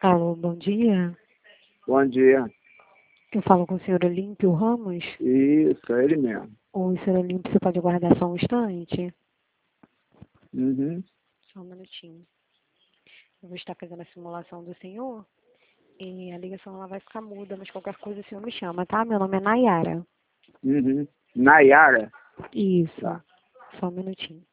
Alô, bom dia. Bom dia. Eu falo com o senhor Olímpio Ramos. Isso, é ele mesmo. Oi, senhor Olímpio, você pode aguardar só um instante? Uhum. Só um minutinho. Eu vou estar fazendo a simulação do senhor e a ligação ela vai ficar muda, mas qualquer coisa o senhor me chama, tá? Meu nome é Nayara. Uhum. Nayara? Isso. Tá. Só um minutinho.